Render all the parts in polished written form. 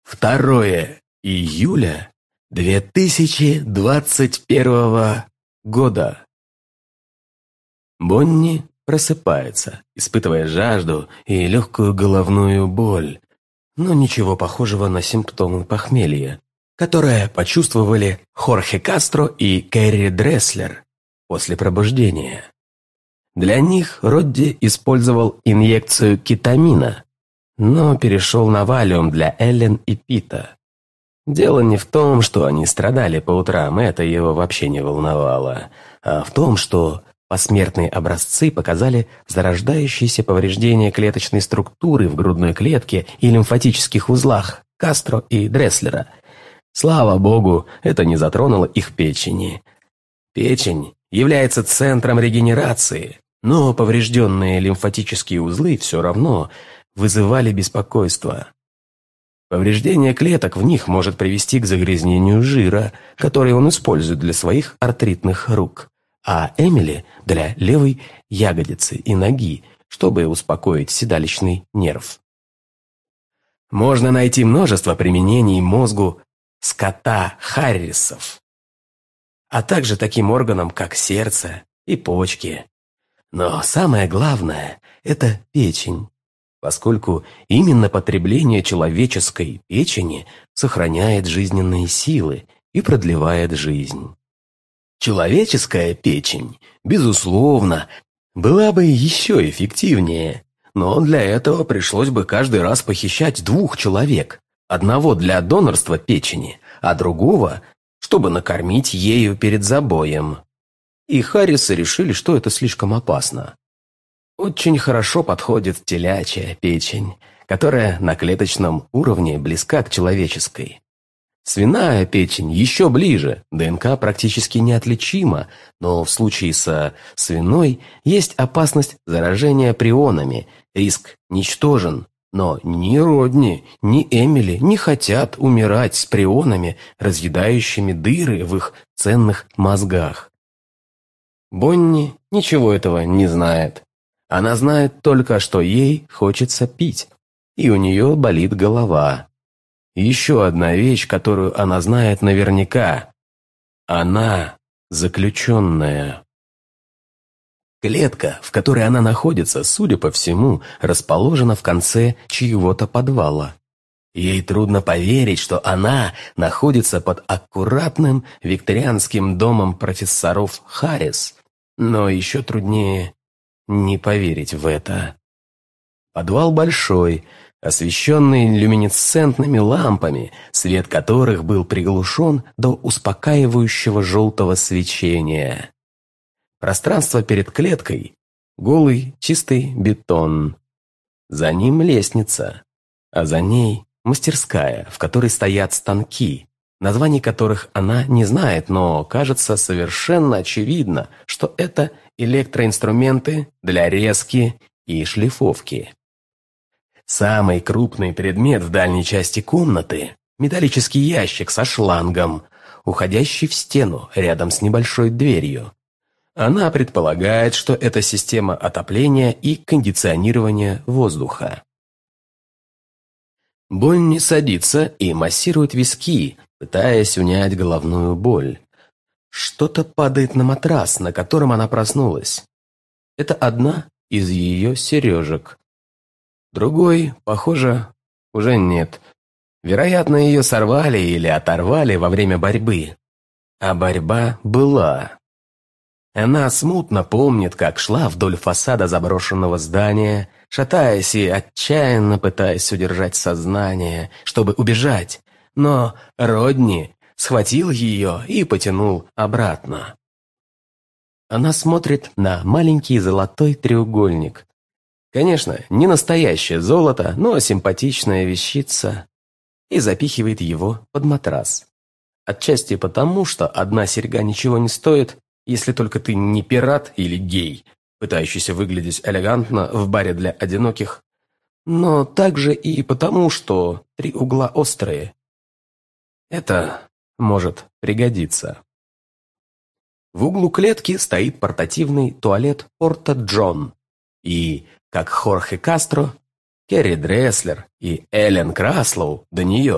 2 июля 2021 года. Бонни просыпается, испытывая жажду и легкую головную боль, но ничего похожего на симптомы похмелья, которые почувствовали Хорхе Кастро и Кэрри Дреслер после пробуждения. Для них Родди использовал инъекцию кетамина, но перешел на валиум для Эллен и Пита. Дело не в том, что они страдали по утрам, это его вообще не волновало, а в том, что посмертные образцы показали зарождающиеся повреждения клеточной структуры в грудной клетке и лимфатических узлах Кастро и Дреслера. Слава богу, это не затронуло их печени. Печень является центром регенерации, но поврежденные лимфатические узлы все равно вызывали беспокойство. Повреждение клеток в них может привести к загрязнению жира, который он использует для своих артритных рук, а Эмили – для левой ягодицы и ноги, чтобы успокоить седалищный нерв. Можно найти множество применений мозгу скота Харрисов, а также таким органам, как сердце и почки. Но самое главное – это печень, поскольку именно потребление человеческой печени сохраняет жизненные силы и продлевает жизнь. Человеческая печень, безусловно, была бы еще эффективнее, но для этого пришлось бы каждый раз похищать 2 человек, одного для донорства печени, а другого, чтобы накормить ею перед забоем. И Харрисы решили, что это слишком опасно. Очень хорошо подходит телячья печень, которая на клеточном уровне близка к человеческой. Свиная печень еще ближе, ДНК практически неотличима, но в случае со свиной есть опасность заражения прионами, риск ничтожен, но ни Родни, ни Эмили не хотят умирать с прионами, разъедающими дыры в их ценных мозгах. Бонни ничего этого не знает. Она знает только, что ей хочется пить, и у нее болит голова. Еще одна вещь, которую она знает наверняка. Она заключенная. Клетка, в которой она находится, судя по всему, расположена в конце чьего-то подвала. Ей трудно поверить, что она находится под аккуратным викторианским домом профессоров Харрис, но еще труднее не поверить в это. Подвал большой, освещенный люминесцентными лампами, свет которых был приглушен до успокаивающего желтого свечения. Пространство перед клеткой – голый чистый бетон. За ним лестница, а за ней мастерская, в которой стоят станки, названий которых она не знает, но кажется совершенно очевидно, что это электроинструменты для резки и шлифовки. Самый крупный предмет в дальней части комнаты – металлический ящик со шлангом, уходящий в стену рядом с небольшой дверью. Она предполагает, что это система отопления и кондиционирования воздуха. Бонни садится и массирует виски, пытаясь унять головную боль. Что-то падает на матрас, на котором она проснулась. Это одна из ее сережек. Другой, похоже, уже нет. Вероятно, ее сорвали или оторвали во время борьбы. А борьба была. Она смутно помнит, как шла вдоль фасада заброшенного здания, шатаясь и отчаянно пытаясь удержать сознание, чтобы убежать. Но Родни схватил ее и потянул обратно. Она смотрит на маленький золотой треугольник. Конечно, не настоящее золото, но симпатичная вещица, и запихивает его под матрас. Отчасти потому, что одна серьга ничего не стоит, если только ты не пират или гей, пытающийся выглядеть элегантно в баре для одиноких, но также и потому, что 3 угла острые. Это может пригодиться. В углу клетки стоит портативный туалет Порта Джон, и, как Хорхе Кастро, Кэрри Дреслер и Эллен Краслоу до нее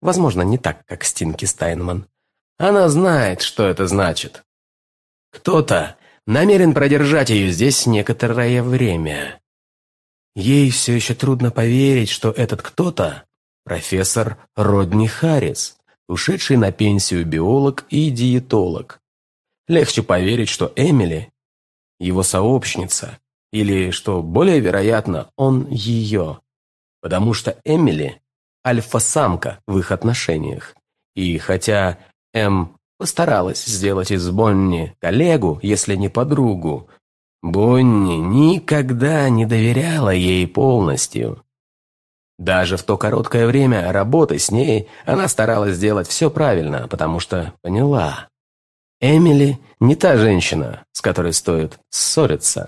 Возможно, не так, как Стинки Стайнман. Она знает, что это значит. Кто-то намерен продержать ее здесь некоторое время. Ей все еще трудно поверить, что этот кто-то – профессор Родни Харрис, ушедший на пенсию биолог и диетолог. Легче поверить, что Эмили – его сообщница, или, что более вероятно, он ее. Потому что Эмили – альфа-самка в их отношениях. И хотя постаралась сделать из Бонни коллегу, если не подругу, Бонни никогда не доверяла ей полностью. Даже в то короткое время работы с ней она старалась сделать все правильно, потому что поняла. Эмили не та женщина, с которой стоит ссориться.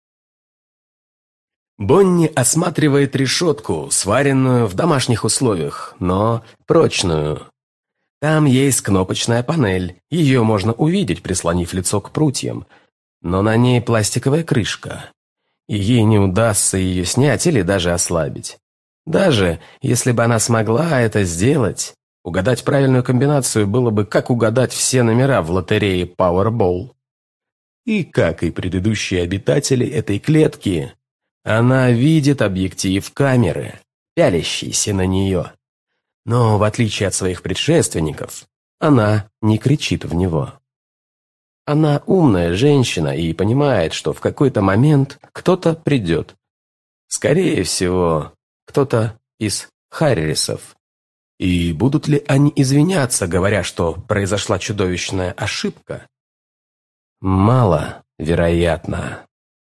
Бонни осматривает решетку, сваренную в домашних условиях, но прочную. Там есть кнопочная панель, ее можно увидеть, прислонив лицо к прутьям, но на ней пластиковая крышка, и ей не удастся ее снять или даже ослабить. Даже если бы она смогла это сделать, угадать правильную комбинацию было бы как угадать все номера в лотерее Powerball. И, как и предыдущие обитатели этой клетки, она видит объектив камеры, пялящийся на нее. Но, в отличие от своих предшественников, она не кричит в него. Она умная женщина и понимает, что в какой-то момент кто-то придет. Скорее всего, кто-то из Харрисов. И будут ли они извиняться, говоря, что произошла чудовищная ошибка? Мало вероятно.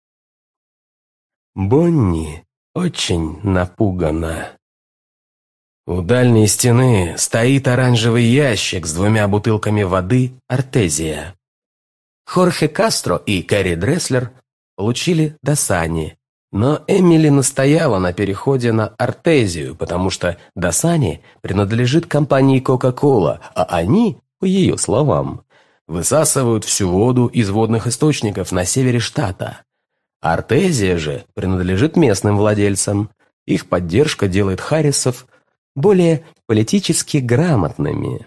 Бонни очень напугана. У дальней стены стоит оранжевый ящик с 2 бутылками воды «Артезия». Хорхе Кастро и Кэрри Дресслер получили Дасани, но Эмили настояла на переходе на Артезию, потому что Дасани принадлежит компании Coca-Cola, а они, по ее словам, высасывают всю воду из водных источников на севере штата. Артезия же принадлежит местным владельцам. Их поддержка делает Харрисов более политически грамотными.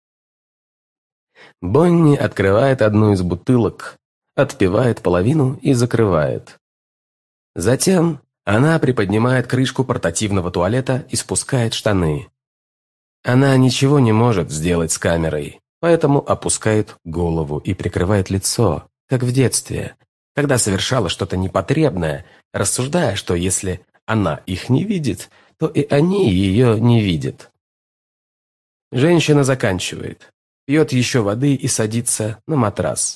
Бонни открывает одну из бутылок, отпивает половину и закрывает. Затем она приподнимает крышку портативного туалета и спускает штаны. Она ничего не может сделать с камерой, поэтому опускает голову и прикрывает лицо, как в детстве, когда совершала что-то непотребное, рассуждая, что если она их не видит, то и они ее не видят. Женщина заканчивает, пьет еще воды и садится на матрас.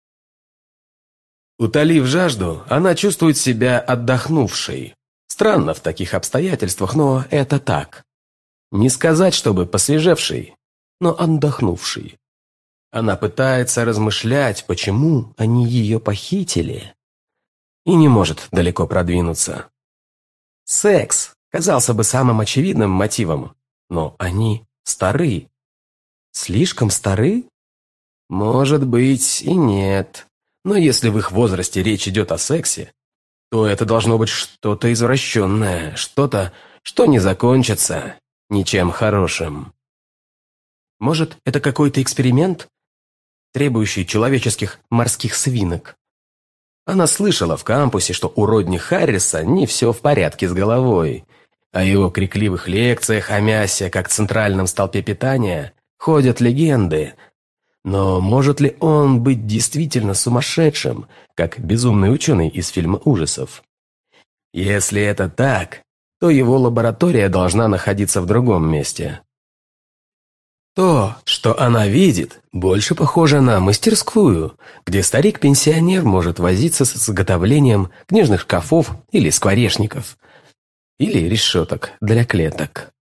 Утолив жажду, она чувствует себя отдохнувшей. Странно в таких обстоятельствах, но это так. Не сказать, чтобы посвежевшей, но отдохнувшей. Она пытается размышлять, почему они ее похитили, и не может далеко продвинуться. Секс казался бы самым очевидным мотивом, но они стары. Слишком стары? Может быть и нет. Но если в их возрасте речь идет о сексе, то это должно быть что-то извращенное, что-то, что не закончится ничем хорошим. Может, это какой-то эксперимент, требующий человеческих морских свинок? Она слышала в кампусе, что у Родни Харриса не все в порядке с головой. О его крикливых лекциях о мясе как центральном столпе питания ходят легенды. Но может ли он быть действительно сумасшедшим, как безумный ученый из фильма ужасов? Если это так, то его лаборатория должна находиться в другом месте. То, что она видит, больше похоже на мастерскую, где старик-пенсионер может возиться с изготовлением книжных шкафов или скворечников, или решеток для клеток.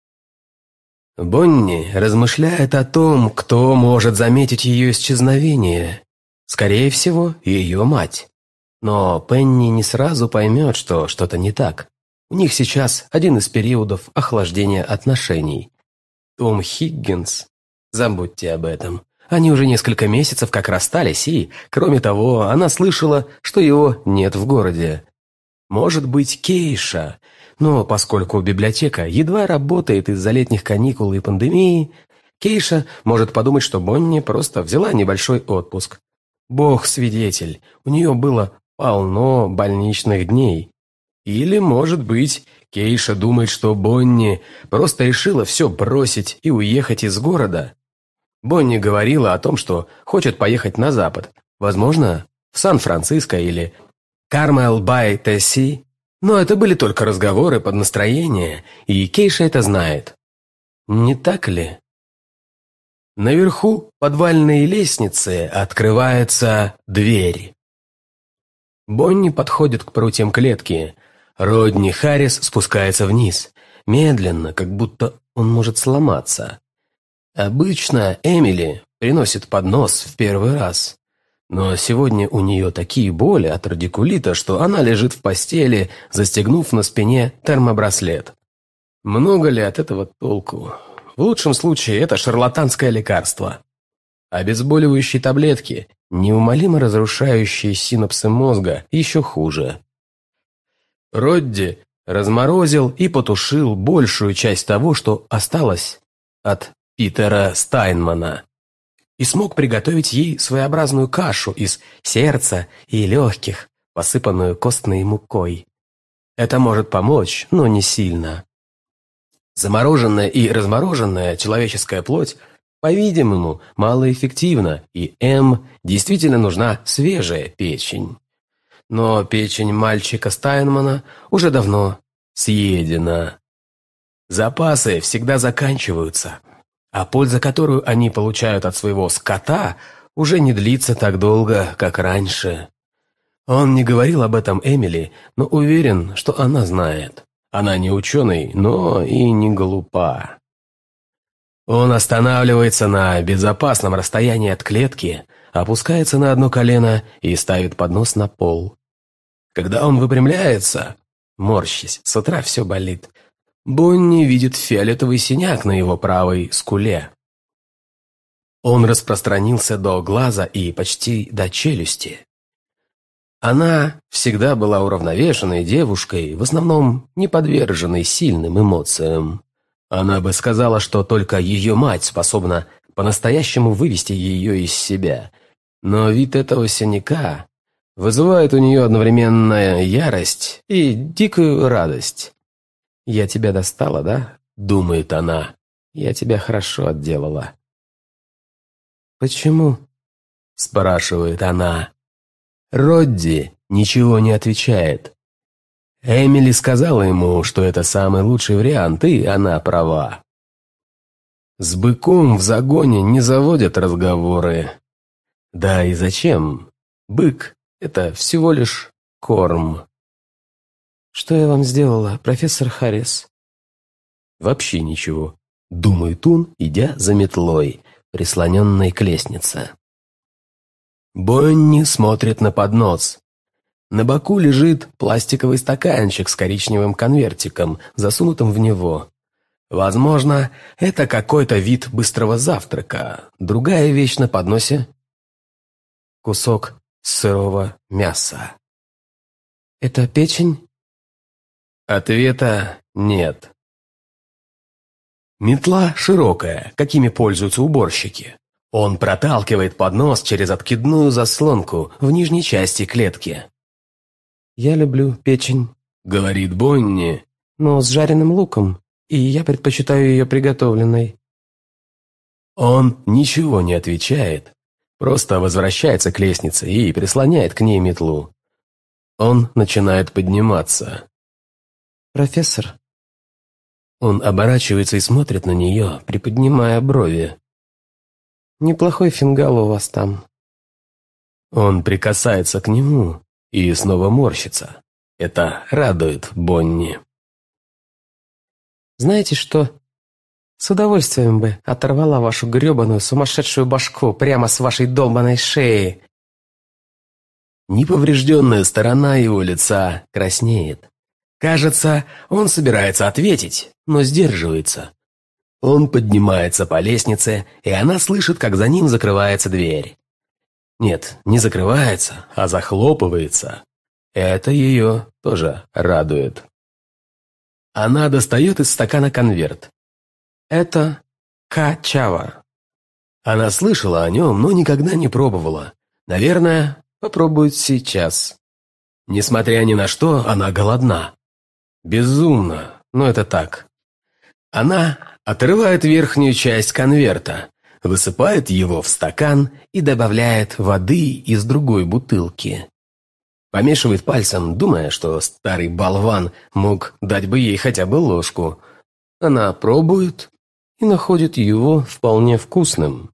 Бонни размышляет о том, кто может заметить ее исчезновение. Скорее всего, ее мать. Но Пенни не сразу поймет, что что-то не так. У них сейчас один из периодов охлаждения отношений. Том Хиггинс. Забудьте об этом. Они уже несколько месяцев как расстались, и, кроме того, она слышала, что его нет в городе. Может быть, Кейша, Но поскольку библиотека едва работает из-за летних каникул и пандемии, Кейша может подумать, что Бонни просто взяла небольшой отпуск. Бог свидетель, у нее было полно больничных дней. Или, может быть, Кейша думает, что Бонни просто решила все бросить и уехать из города. Бонни говорила о том, что хочет поехать на запад, возможно, в Сан-Франциско или Кармел-бай-Тесси, но это были только разговоры под настроение, и Кейша это знает. Не так ли? Наверху подвальной лестницы открывается дверь. Бонни подходит к прутьям клетки. Родни Харрис спускается вниз, медленно, как будто он может сломаться. Обычно Эмили приносит поднос в первый раз, но сегодня у нее такие боли от радикулита, что она лежит в постели, застегнув на спине термобраслет. Много ли от этого толку? В лучшем случае это шарлатанское лекарство. Обезболивающие таблетки, неумолимо разрушающие синапсы мозга, еще хуже. Родди разморозил и потушил большую часть того, что осталось от Питера Стайнмана, и смог приготовить ей своеобразную кашу из сердца и легких, посыпанную костной мукой. Это может помочь, но не сильно. Замороженная и размороженная человеческая плоть, по-видимому, малоэффективна, и М действительно нужна свежая печень. Но печень мальчика Стайнмана уже давно съедена. Запасы всегда заканчиваются, а польза, которую они получают от своего скота, уже не длится так долго, как раньше. Он не говорил об этом Эмили, но уверен, что она знает. Она не ученый, но и не глупа. Он останавливается на безопасном расстоянии от клетки, опускается на одно колено и ставит поднос на пол. Когда он выпрямляется, морщись, с утра все болит, Бонни видит фиолетовый синяк на его правой скуле. Он распространился до глаза и почти до челюсти. Она всегда была уравновешенной девушкой, в основном не подверженной сильным эмоциям. Она бы сказала, что только ее мать способна по-настоящему вывести ее из себя. Но вид этого синяка вызывает у нее одновременно ярость и дикую радость. «Я тебя достала, да?» — думает она. «Я тебя хорошо отделала». «Почему?» — спрашивает она. Родди ничего не отвечает. Эмили сказала ему, что это самый лучший вариант, и она права. С быком в загоне не заводят разговоры. Да и зачем? Бык — это всего лишь корм. «Что я вам сделала, профессор Харрис?» «Вообще ничего», — думает он, идя за метлой, прислоненной к лестнице. Бонни смотрит на поднос. На боку лежит пластиковый стаканчик с коричневым конвертиком, засунутым в него. Возможно, это какой-то вид быстрого завтрака. Другая вещь на подносе — кусок сырого мяса. «Это печень?» Ответа нет. Метла широкая, какими пользуются уборщики. Он проталкивает поднос через откидную заслонку в нижней части клетки. «Я люблю печень», — говорит Бонни, «но с жареным луком, и я предпочитаю ее приготовленной». Он ничего не отвечает, просто возвращается к лестнице и прислоняет к ней метлу. Он начинает подниматься. «Профессор?» Он оборачивается и смотрит на нее, приподнимая брови. «Неплохой фингал у вас там». Он прикасается к нему и снова морщится. Это радует Бонни. «Знаете что? С удовольствием бы оторвала вашу гребаную сумасшедшую башку прямо с вашей долбаной шеи». Неповрежденная сторона его лица краснеет. Кажется, он собирается ответить, но сдерживается. Он поднимается по лестнице, и она слышит, как за ним закрывается дверь. Нет, не закрывается, а захлопывается. Это ее тоже радует. Она достает из стакана конверт. Это качава. Она слышала о нем, но никогда не пробовала. Наверное, попробует сейчас. Несмотря ни на что, она голодна. Безумно, но это так. Она отрывает верхнюю часть конверта, высыпает его в стакан и добавляет воды из другой бутылки. Помешивает пальцем, думая, что старый болван мог дать бы ей хотя бы ложку. Она пробует и находит его вполне вкусным.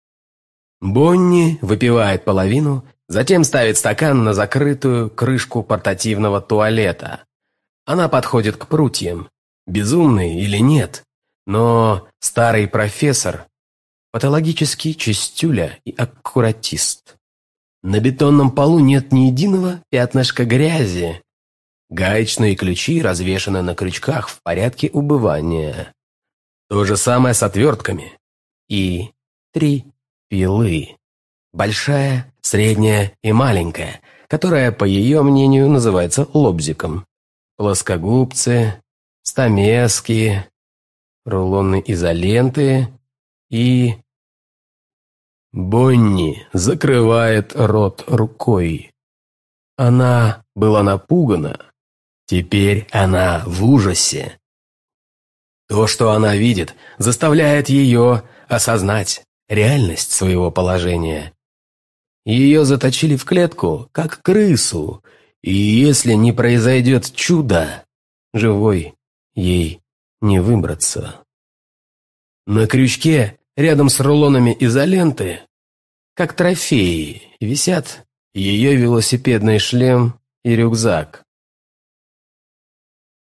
Бонни выпивает половину, затем ставит стакан на закрытую крышку портативного туалета. Она подходит к прутьям. Безумный или нет, но старый профессор – патологический чистюля и аккуратист. На бетонном полу нет ни единого пятнышка грязи. Гаечные ключи развешаны на крючках в порядке убывания. То же самое с отвертками. И 3 пилы. Большая, средняя и маленькая, которая, по ее мнению, называется лобзиком. Плоскогубцы, стамески, рулоны изоленты и... Бонни закрывает рот рукой. Она была напугана. Теперь она в ужасе. То, что она видит, заставляет ее осознать реальность своего положения. Ее заточили в клетку, как крысу, и если не произойдет чудо, живой ей не выбраться. На крючке, рядом с рулонами изоленты, как трофеи, висят ее велосипедный шлем и рюкзак.